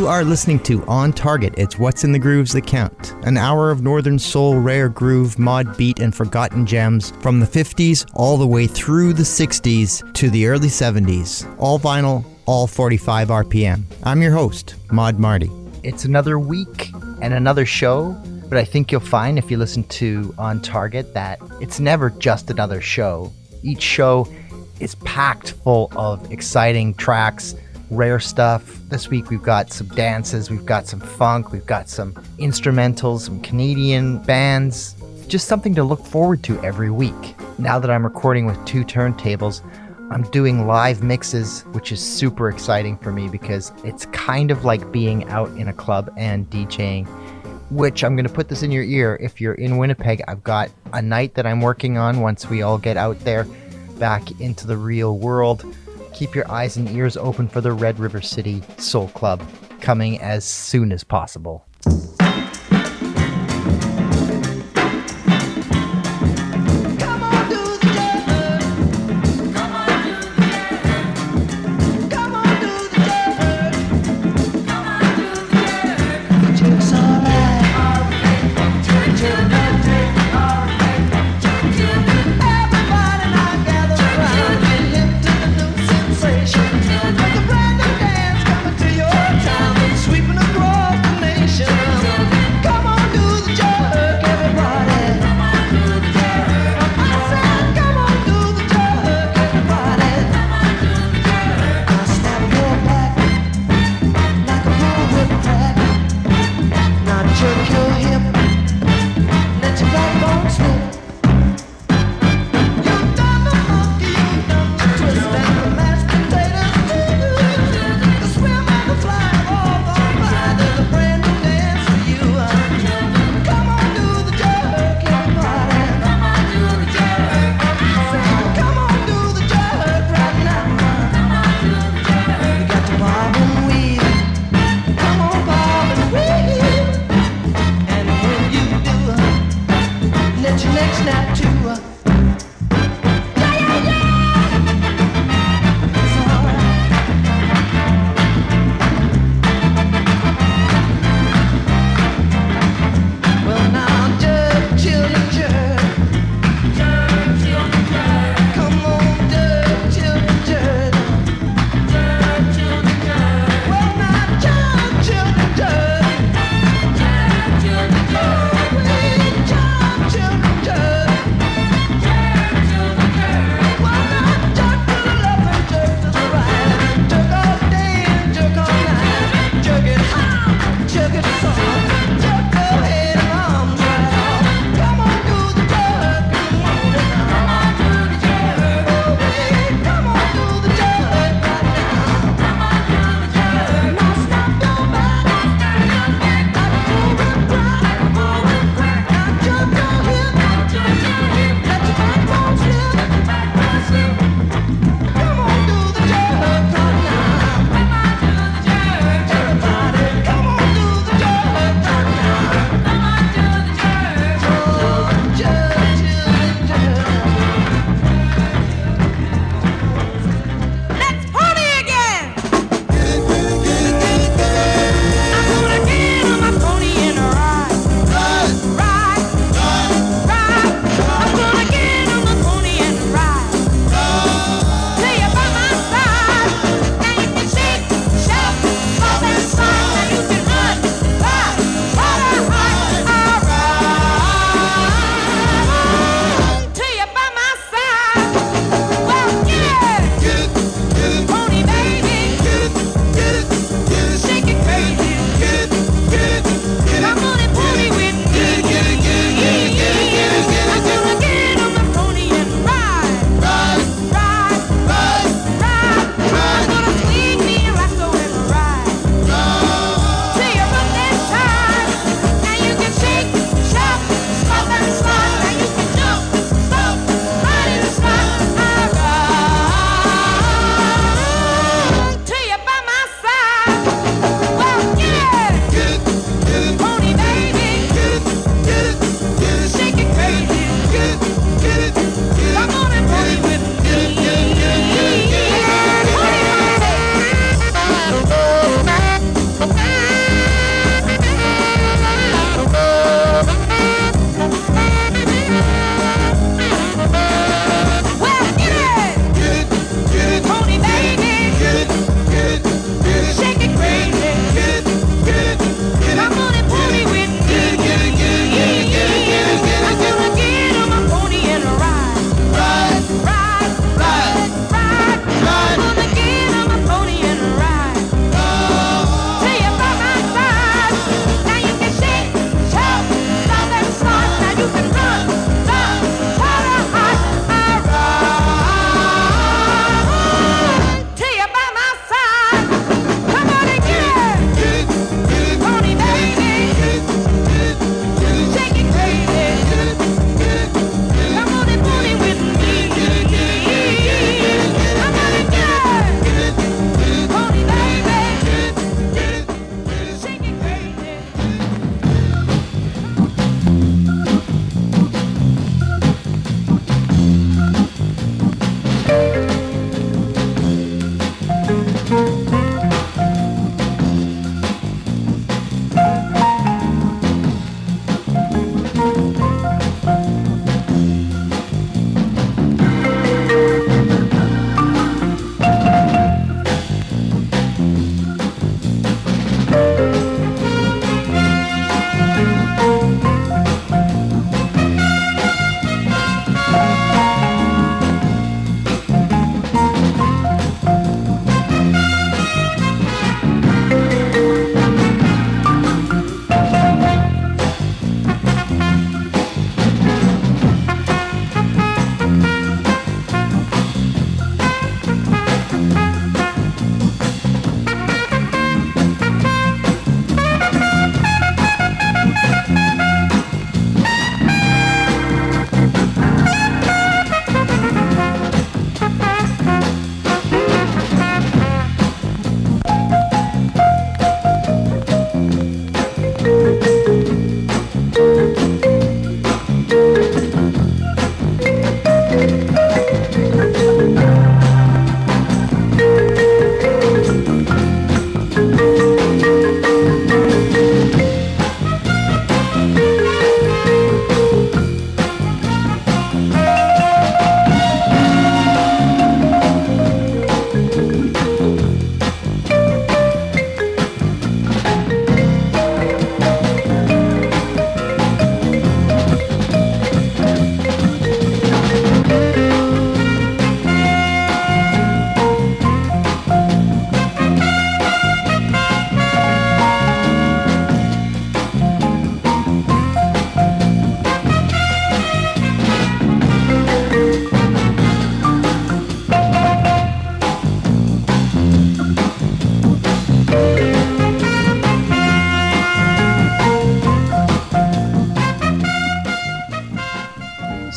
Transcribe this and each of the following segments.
You are listening to On Target. It's what's in the grooves that count. An hour of northern soul, rare groove, mod beat, and forgotten gems from the 50s all the way through the 60s to the early 70s. All vinyl, all 45 RPM. I'm your host, Mod Marty. It's another week and another show, but I think you'll find if you listen to On Target that it's never just another show. Each show is packed full of exciting tracks, rare stuff. This week we've got some dances, we've got some funk, we've got some instrumentals, some Canadian bands. Just something to look forward to every week. Now that I'm recording with two turntables, I'm doing live mixes, which is super exciting for me because it's kind of like being out in a club and DJing, which I'm going to put this in your ear. If you're in Winnipeg, I've got a night that I'm working on once we all get out there back into the real world. Keep your eyes and ears open for the Red River City Soul Club coming as soon as possible.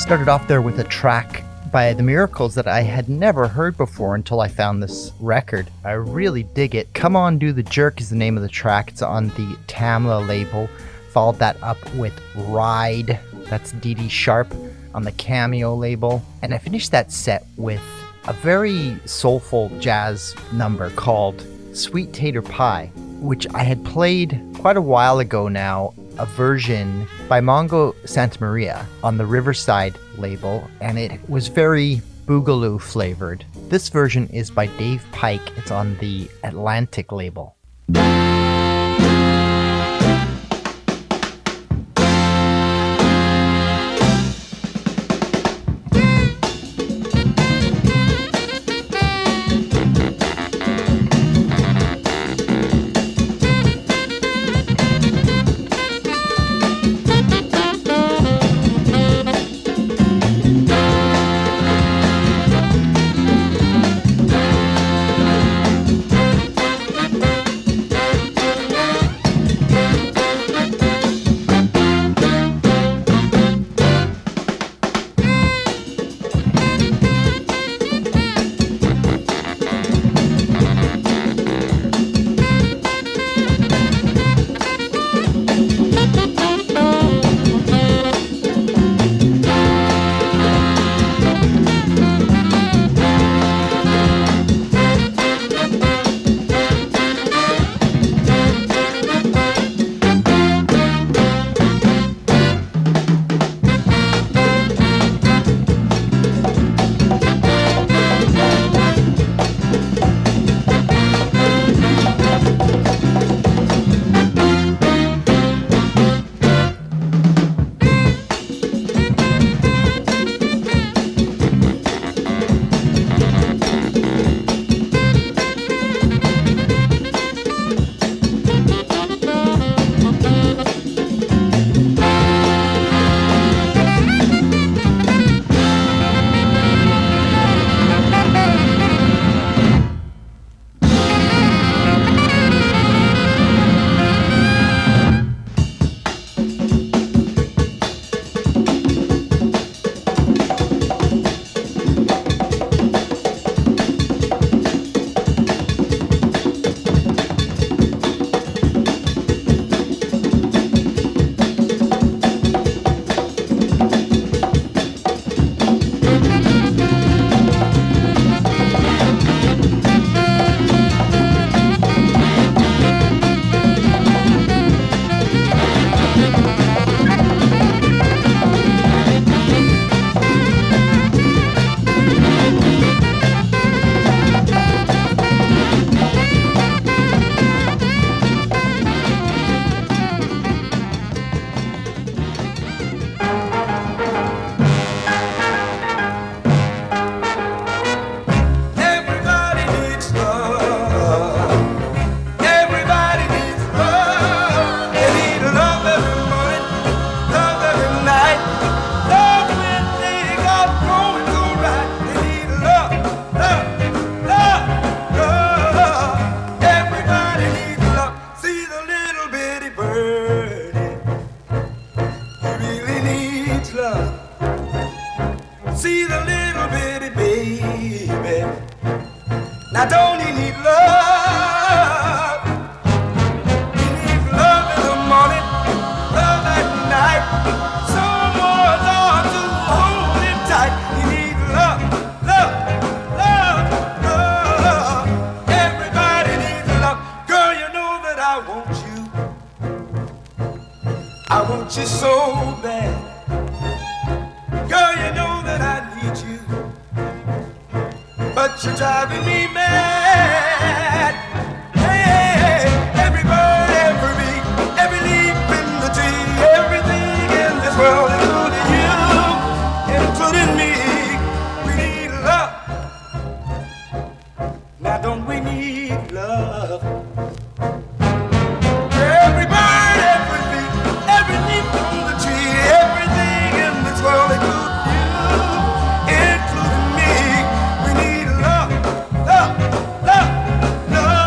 Started off there with a track by The Miracles that I had never heard before until I found this record. I really dig it. Come On Do the Jerk is the name of the track. It's on the Tamla label. Followed that up with Ride. That's Dee Dee Sharp on the Cameo label. And I finished that set with a very soulful jazz number called Sweet Tater Pie, which I had played quite a while ago now, a version by Mongo Santamaria on the Riverside label, and it was very boogaloo flavored. This version is by Dave Pike. It's on the Atlantic label. Love, love, love.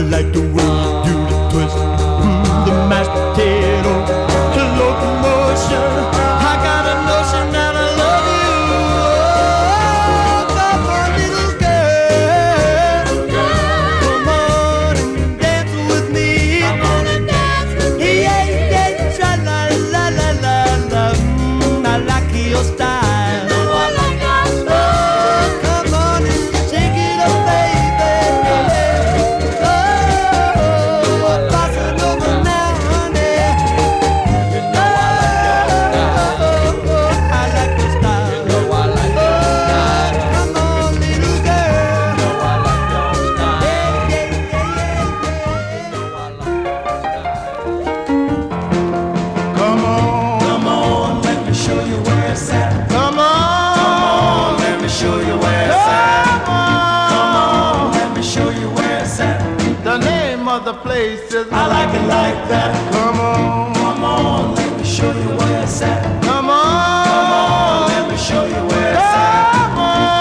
like the way you do the twist. The mashed potato, the locomotion. I got a notion that I love you. Oh, come on, little girl. Come on and dance with me. Come on and dance with me. Yeah, yeah, tra la la la la la. I like your style. You know I like your style. Oh, come on and shake it up, baby. Oh, pass it over now, honey. You know I like your style. You know I like your style. Come on, little girl. You know I like your style. Yeah, yeah, yeah, yeah. Come on, let me show you where it's at. Come on, let me show you where it's at. Come on, let me show you where it's at. The name of the place is I like it like that. Come on, let me show you where it's at. Come on, let me show you where it's at. Come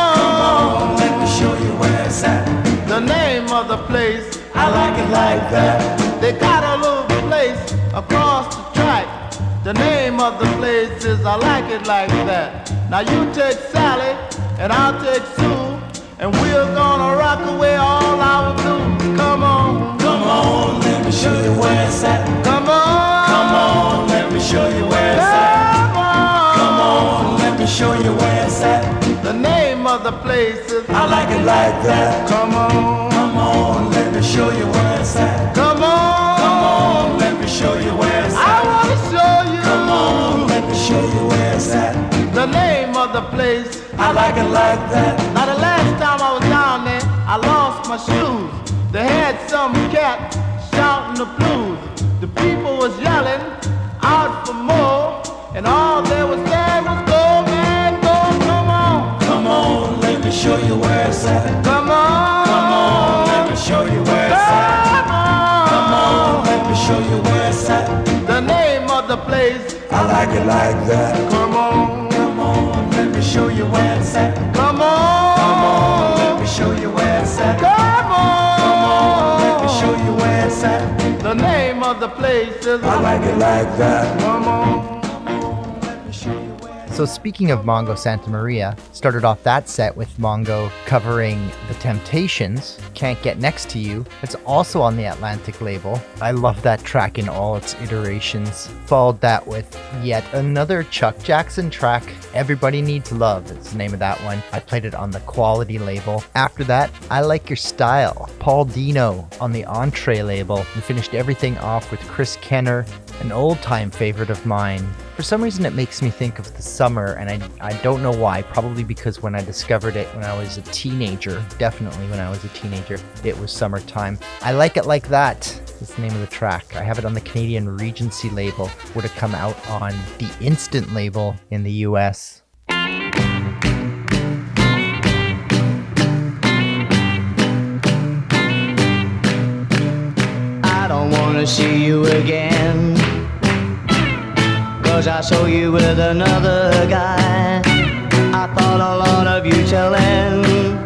on, let me show you where it's at. The name of the place I like it like that. They got a little place across the track. The name of the place is I like it like that. Now you take Sally and I'll take Sue, and we're gonna rock away all our blues. Come on, let me show you where it's at. Come on, let me show you where it's at. Come on, let me show you where it's at. The name of the place is I like it like that. Come on, let me show you where it's at. Come on, let me show you where it's at. I wanna show you. Come on, let me show you where it's at. The name of the place I like it like that. Now the last time I was down there, I lost my shoes. They had some cat shouting the blues. The people was yelling out for more, and all they was saying was go, man, go. Come on, let me show you where it's at. Come on, let me show you where it's at. Come on, let me show you where it's at. The name of the place I like it like that. Come on, let me show you where it's at. Come on, let me show you where it's at. Come on, let me show you where it's at. The name of the place is I like it like that. Come on, let me show you where it's at. So speaking of Mongo Santa Maria, started off that set with Mongo covering The Temptations, Can't Get Next to You. It's also on the Atlantic label. I love that track in all its iterations. Followed that with yet another Chuck Jackson track, Everybody Needs Love. It's the name of that one. I played it on the Quality label. After that, I Like Your Style, Paul Dino on the Entree label. And finished everything off with Chris Kenner, an old-time favorite of mine. For some reason, it makes me think of the summer, and I don't know why. Probably because when I discovered it when I was a teenager, definitely when I was a teenager, it was summertime. I Like It Like That is the name of the track. I have it on the Canadian Regency label. Would have come out on the Instant label in the US. I don't wanna see you again, 'cause I saw you with another guy. I thought a lot of you till then.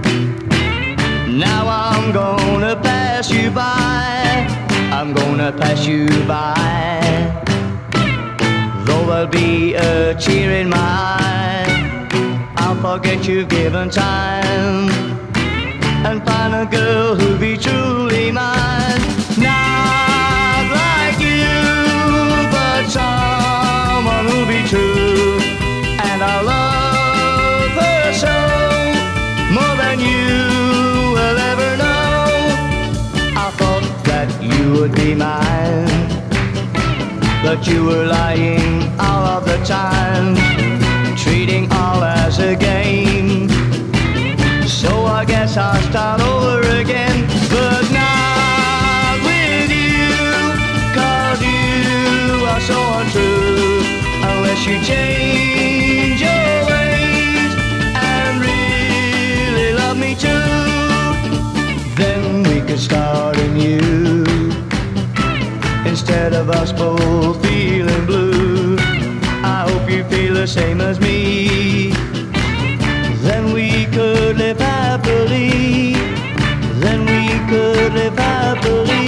Now I'm gonna pass you by. I'm gonna pass you by. Though there'll be a tear in my eye, I'll forget you've given time and find a girl who'll be truly mine. Not like you, but someone who'll be true, and I'll love her so, more than you will ever know. I thought that you would be mine, but you were lying all of the time, treating all as a game. So I guess I'll start over again, but not with you, 'cause you are so untrue. Unless you change your ways and really love me too, then we could start anew, instead of us both feeling blue. I hope you feel the same as me. Then we could live happily. Then we could live happily.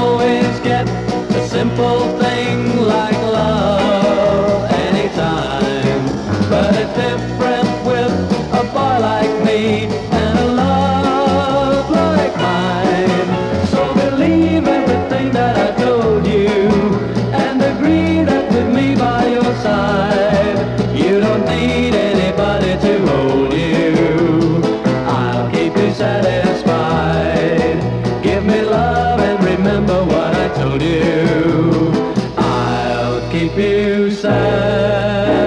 always get a simple thing like love anytime. But it's different with a boy like me and a love like mine. So believe everything that I told you and agree that with me by your side, you don't need anybody to hold you. I'll keep you satisfied. Give me love and remember what I told you. I'll keep you satisfied.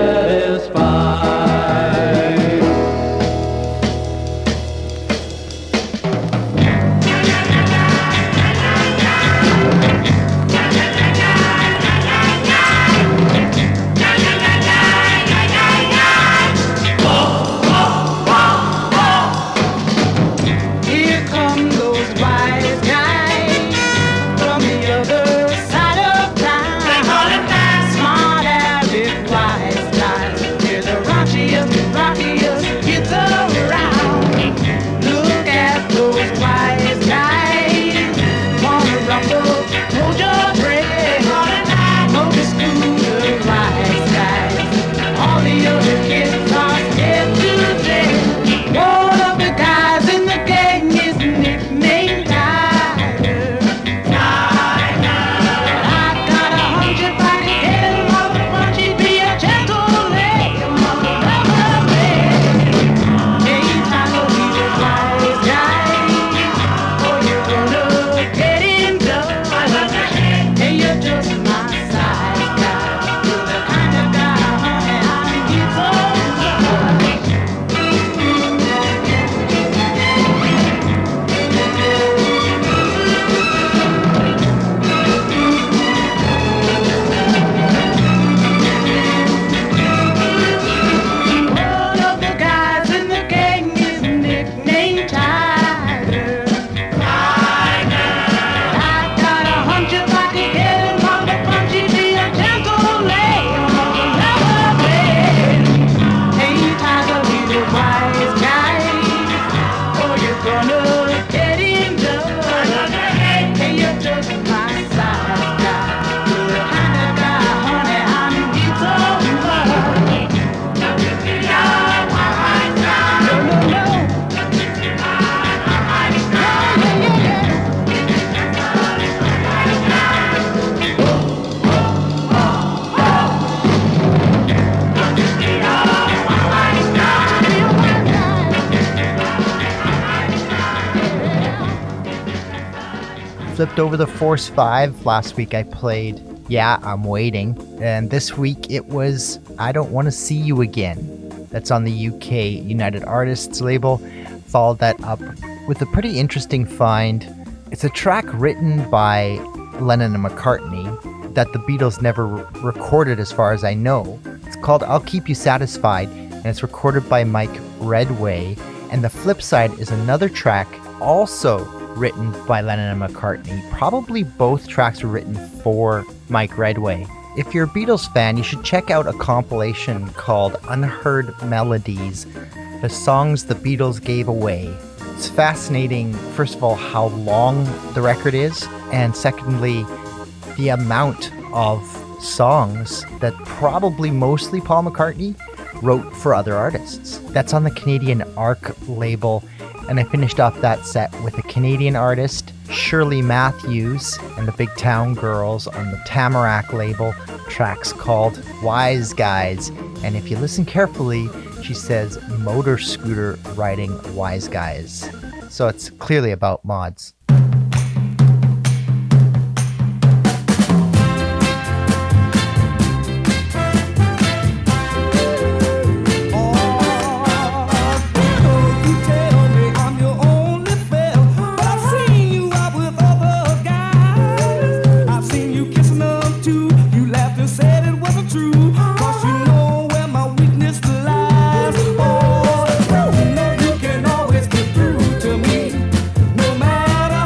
Here come those wise guys from the other side of town. They call it that smart Arabic wise guys. Here's the rockiest kids around. Look at those wise guys. Wanna rumble, hold your breath. Motor scooter wise guys. All the other kids are scared to death. One of the guys in the gang is nicknamed Tiger. I got a hunch if I could get him off the front, he'd be a gentle lamb on the rubber bed. Hey, Tiger, he's a wise guy. Oh, you're gonna get him done. Hey, you're just my size guy. You're the kind of guy, honey, I need so much. One of the guys in the gang is nicknamed Tiger. I got a hunch if I could get him on the front, he'd be a gentle lamb on the rubber bed. Hey, Tiger, he's a wise guy. Oh, you're gonna get him done. Hey, you're just my size guy. You're the kind of guy, honey, I need so much. No, no, no. Flipped over the Force 5. Last week I played Yeah, I'm Waiting. And this week it was I Don't Want to See You Again. That's on the UK United Artists label. Followed that up with a pretty interesting find. It's a track written by Lennon and McCartney that the Beatles never recorded as far as I know. It's called I'll Keep You Satisfied, and it's recorded by Mike Redway. And the flip side is another track also written by Lennon and McCartney. Probably both tracks were written for Mike Redway. If you're a Beatles fan, you should check out a compilation called Unheard Melodies, the songs the Beatles gave away. It's fascinating, first of all, how long the record is, and secondly, the amount of songs that probably mostly Paul McCartney wrote for other artists. That's on the Canadian Arc label, and I finished off that set with a Canadian artist, Shirley Matthews, and the Big Town Girls on the Tamarack label. Tracks called Wise Guys, and if you listen carefully, she says motor scooter riding wise guys. So it's clearly about mods. No matter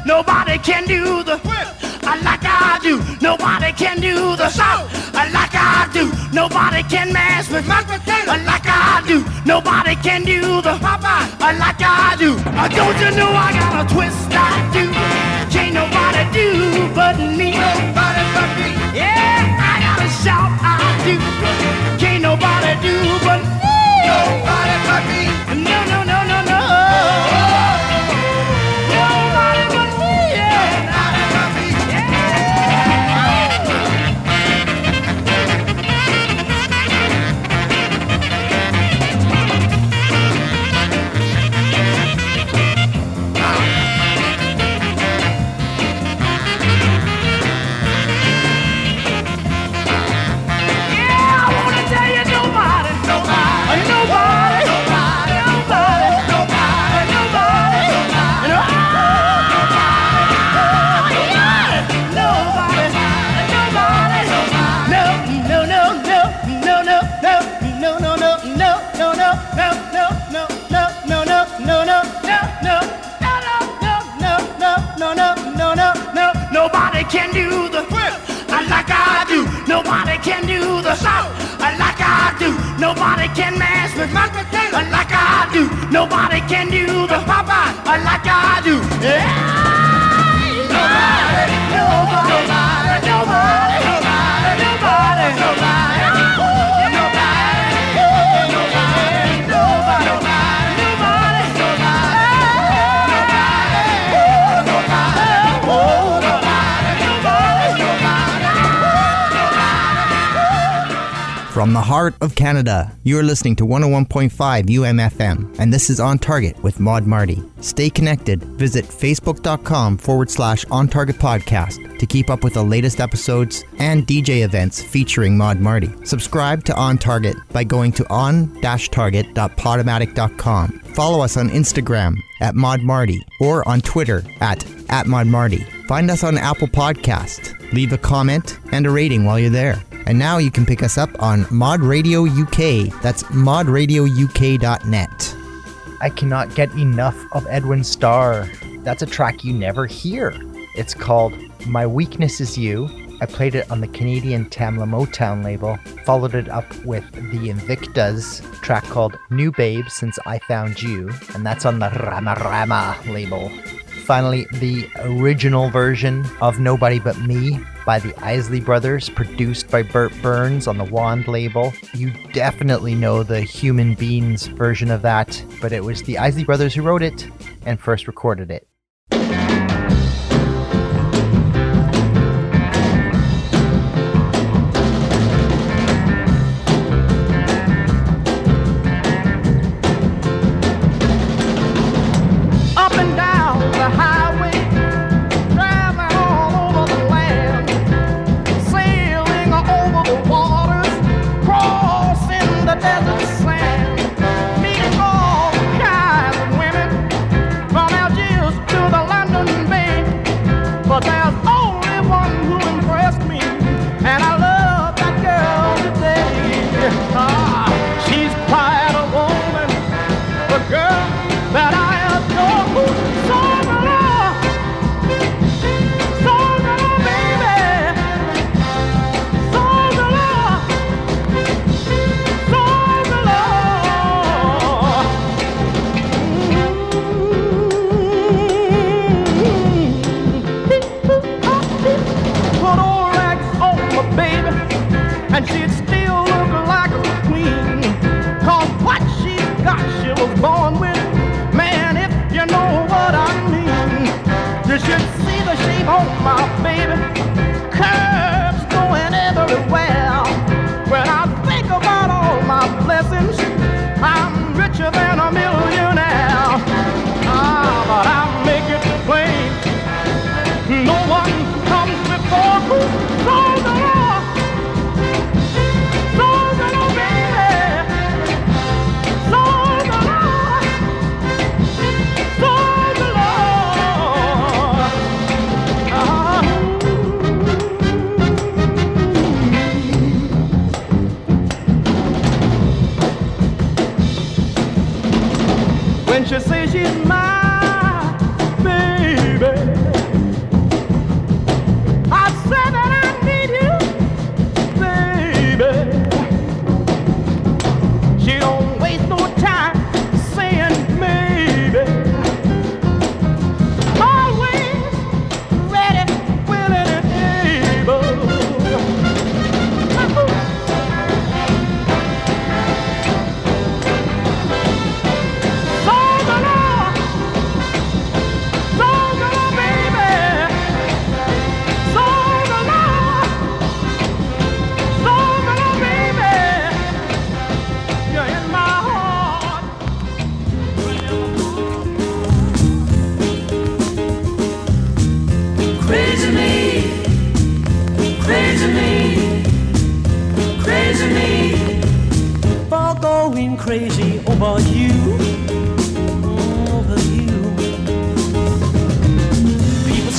Nobody can do the whip like I do. Nobody can do the salt like I do. Nobody can mash with my potato like I do. Nobody can do the Popeye like I do. Don't you know I got a twist I do? Can't nobody do but me. Nobody but me. Yeah, I got a shout I do. Can't nobody do but me. Nobody but me. No, no, no, no, no. Nobody but me. Yeah. Nobody but me. Nobody can do the whip like I do. Nobody can do the salt like I do. Nobody can mash with my potato like I do. Nobody can do the Popeye like I do. Yeah. Nobody, nobody, nobody, nobody, nobody, nobody, nobody. From the heart of Canada, you are listening to 101.5 UMFM, and this is On Target with Maud Marty. Stay connected. Visit facebook.com/On Target Podcast to keep up with the latest episodes and DJ events featuring Maud Marty. Subscribe to On Target by going to on-target.podomatic.com. Follow us on Instagram at Maud Marty or on Twitter at Maud Marty. Find us on Apple Podcast. Leave a comment and a rating while you're there. And now you can pick us up on Mod Radio UK. That's modradiouk.net. I cannot get enough of Edwin Starr. That's a track you never hear. It's called My Weakness Is You. I played it on the Canadian Tamla Motown label, followed it up with the Invictas track called New Babe Since I Found You, and that's on the Rama Rama label. Finally, the original version of Nobody But Me by the Isley Brothers, produced by Burt Burns on the Wand label. You definitely know the Human Beings version of that, but it was the Isley Brothers who wrote it and first recorded it. When she says she's my baby,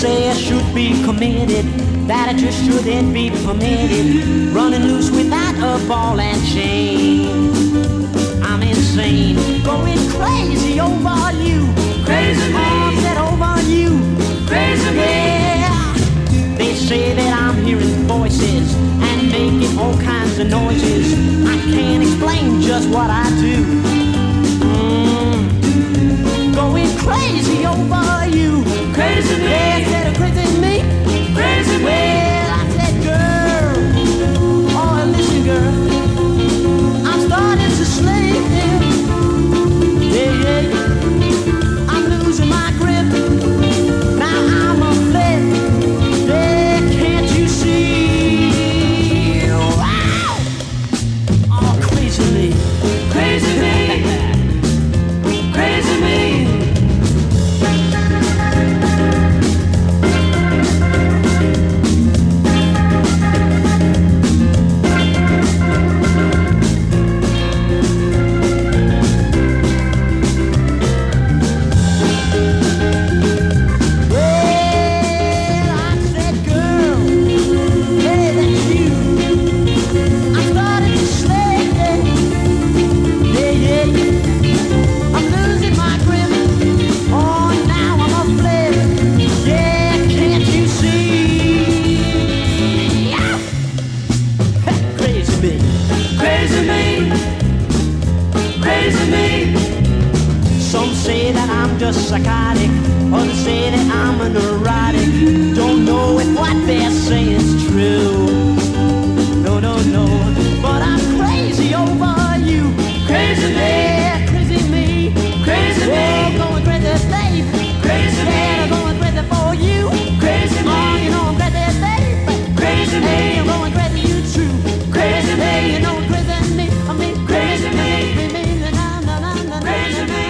say I should be committed, that I just shouldn't be permitted, running loose without a ball and chain. I'm insane, going crazy over you, crazy me, set over you, crazy me. Yeah. They say that I'm hearing voices and making all kinds of noises. I can't explain just what I do. Going crazy over you, crazy me. They said crazy me, crazy me. Well, I said, girl, oh listen, girl, I'm starting to slip. Yeah, yeah, I'm losing my grip. Now I'm a flip. Yeah, can't you see? Wow! Oh, crazy me, crazy me, crazy me. Just psychotic, others say that I'm a neurotic. Don't know if what they're saying's true. No, no, no, but I'm crazy over you. Crazy me, crazy me, crazy me. Going crazy, babe. Crazy me, I'm going crazy for you. Crazy me, oh, you know I'm crazy, babe. Crazy me, I'm going crazy, you true. Crazy me, you know I'm crazy me. I mean crazy me, crazy me.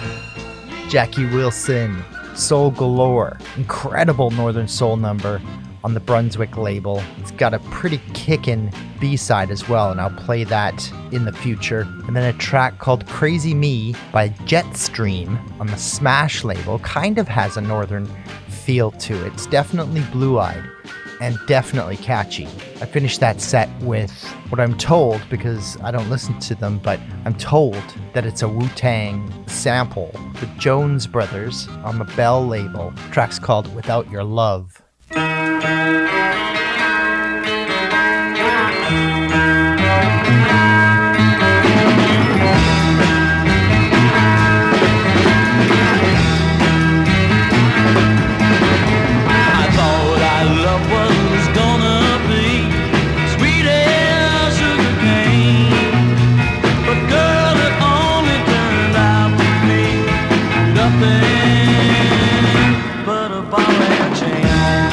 Jackie Wilson, Soul Galore, incredible Northern Soul number. on the Brunswick label. It's got a pretty kickin' B-side as well, and I'll play that in the future. And then a track called Crazy Me by Jetstream on the Smash label. Kind of has a northern feel to it. It's definitely blue-eyed and definitely catchy. I finished that set with what I'm told, because I don't listen to them, but I'm told that it's a Wu-Tang sample. The Jones Brothers on the Bell label. The track's called Without Your Love. But a ball and chain.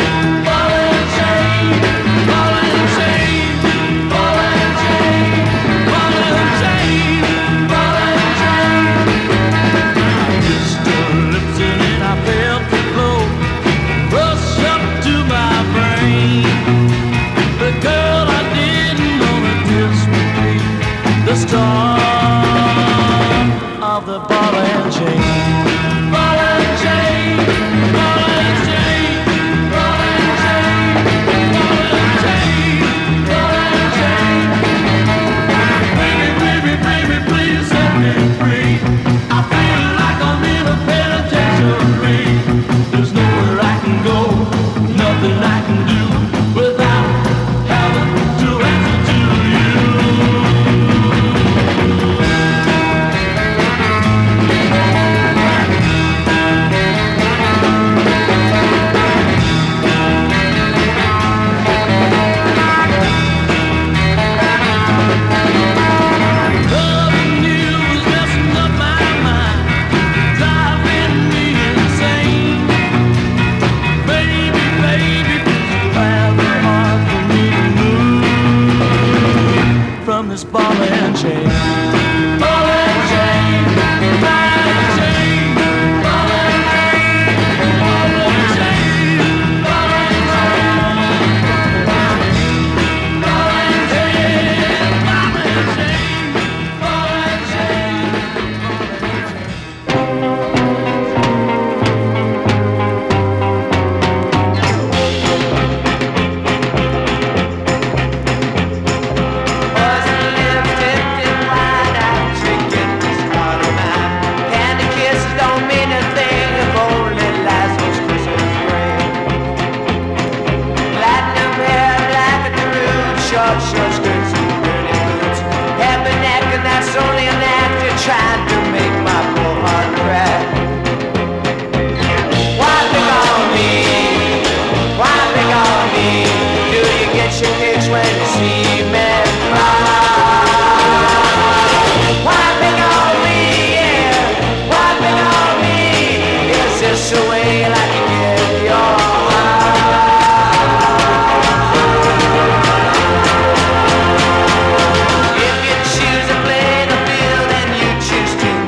Choose to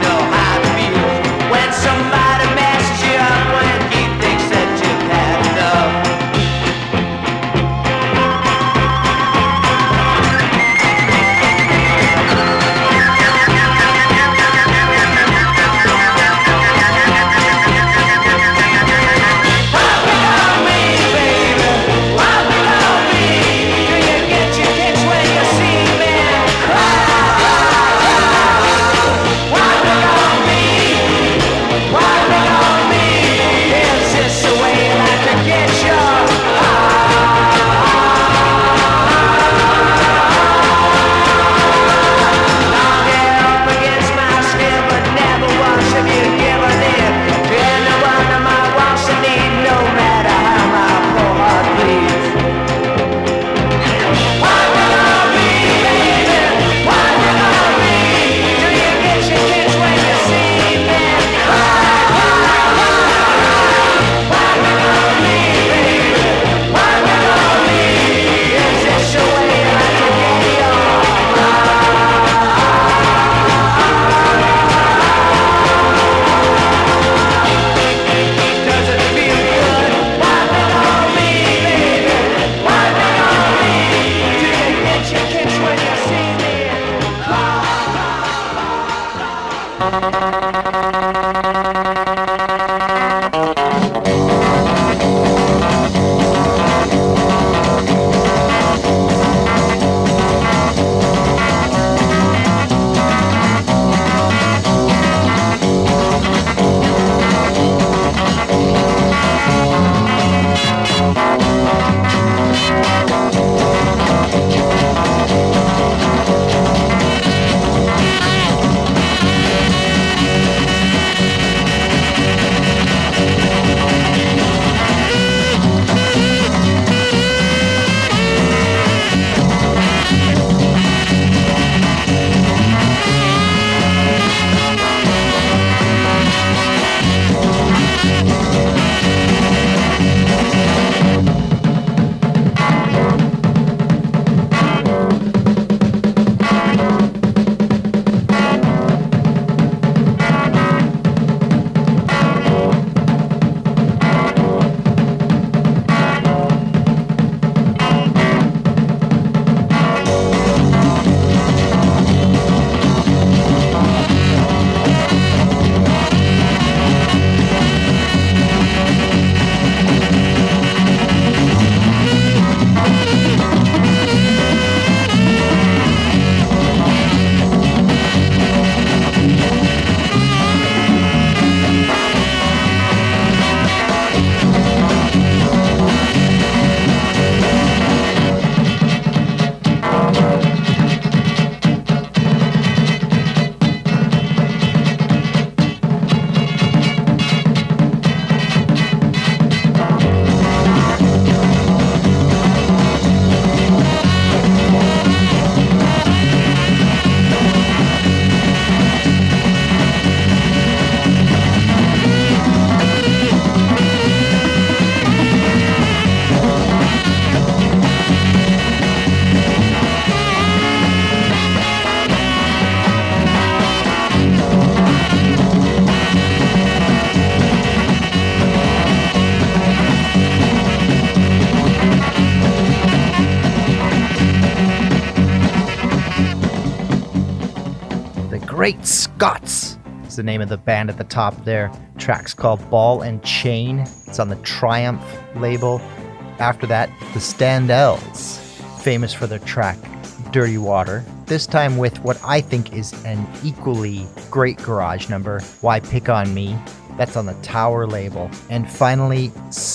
Great Scots is the name of the band at the top there. Track's called Ball and Chain. It's on the Triumph label. After that, the Standells, famous for their track Dirty Water. This time with what I think is an equally great garage number, Why Pick on Me? That's on the Tower label. And finally,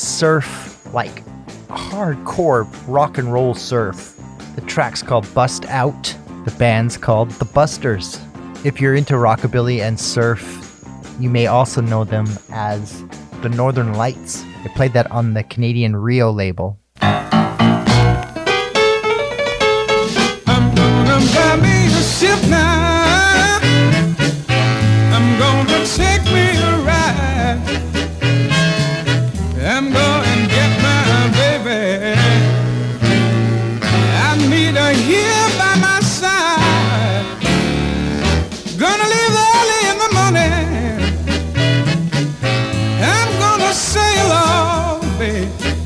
surf, like hardcore rock and roll surf. The track's called Bust Out. The band's called The Busters. If you're into rockabilly and surf, you may also know them as the Northern Lights. They played that on the Canadian Rio label. I'm gonna buy me a ship now. I'm gonna take me a ride. I'm gonna get my baby. I need her here by my side. Gonna leave early in the morning. I'm gonna sail off, babe.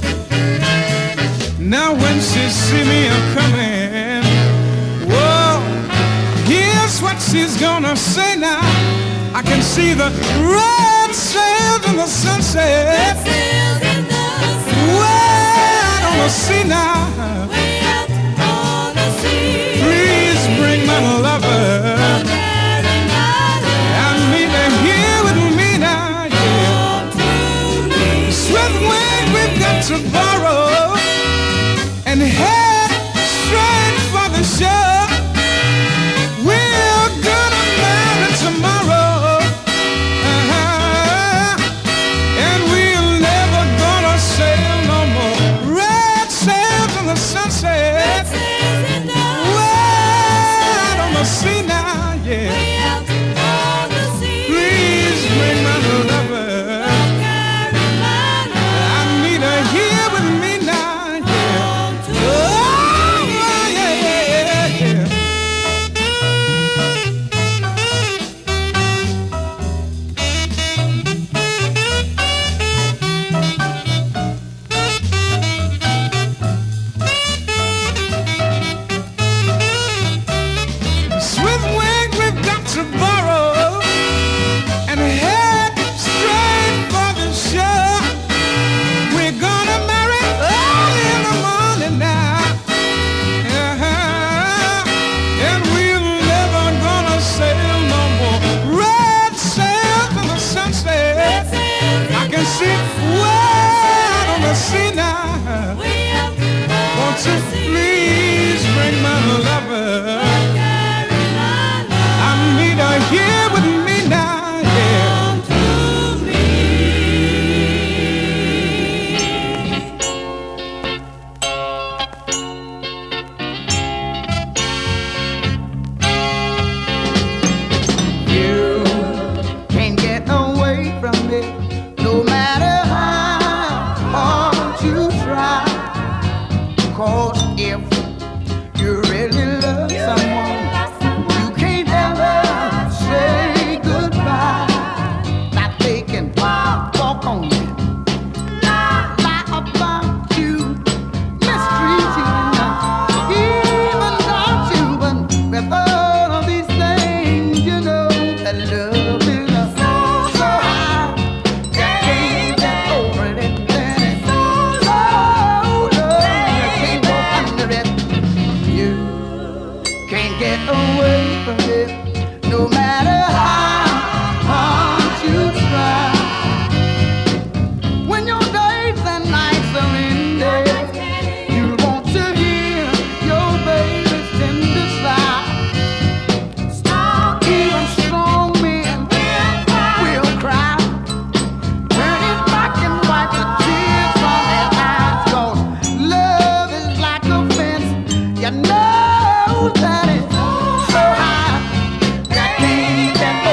Now when she see me a-coming, whoa, here's what she's gonna say now. I can see the red sails in the sunset. Well, I don't see now. Please bring my lover. To borrow and head straight for the shore. We're gonna marry tomorrow, and we're never gonna sail no more. Red sails in the sunset. Well, I don't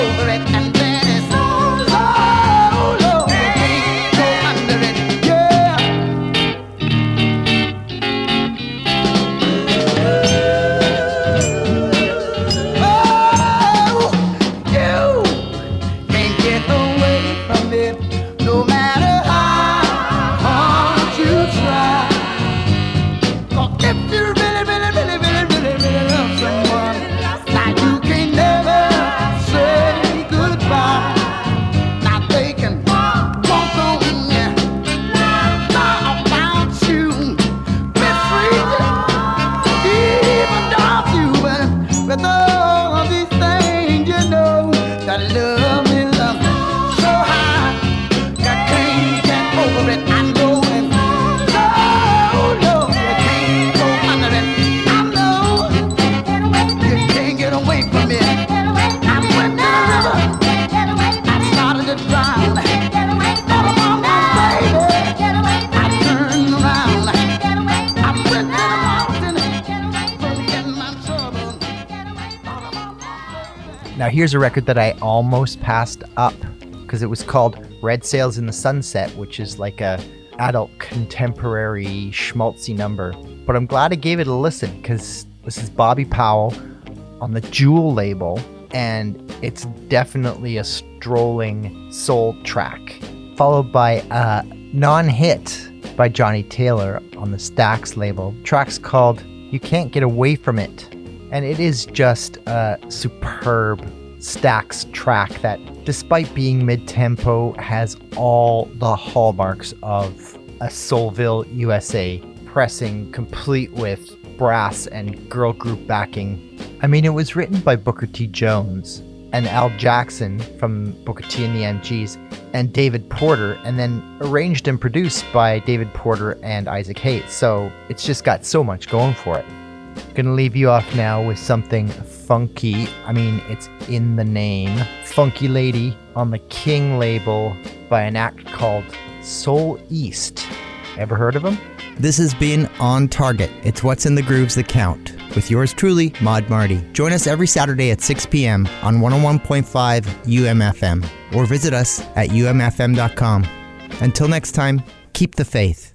over it, and then it's so low, low, you can't go under it, yeah. Oh, you can't get away from it, no matter how hard you try. 'Cause if you really, really, really, really, really, really love someone, now you can never say goodbye. Now they can walk on you, lie about you, mistreat you, even doubt you. But with all of these things, you know that love is so high, you can't get over it. I know it. So low, you can't go under it. I know you can't get away from it. I went down the river, I started to drown. All about my baby, I turned around. I went to the mountain, forget my trouble. All about my baby. Now here's a record that I almost passed up because it was called Red Sails in the Sunset, which is like a adult contemporary schmaltzy number. But I'm glad I gave it a listen because this is Bobby Powell on the Jewel label, and it's definitely a strolling soul track, followed by a non-hit by Johnny Taylor on the Stax label. Track's called You Can't Get Away From It, and it is just a superb Stax track that, despite being mid-tempo, has all the hallmarks of a Soulville USA, pressing complete with brass and girl group backing. I mean, it was written by Booker T. Jones and Al Jackson from Booker T and the MGs and David Porter, and then arranged and produced by David Porter and Isaac Hayes. So it's just got so much going for it. Gonna leave you off now with something funky. I mean, it's in the name. Funky Lady on the King label by an act called Soul East. Ever heard of him? This has been On Target. It's what's in the grooves that count. With yours truly, Maud Marty. Join us every Saturday at 6 p.m. on 101.5 UMFM or visit us at umfm.com. Until next time, keep the faith.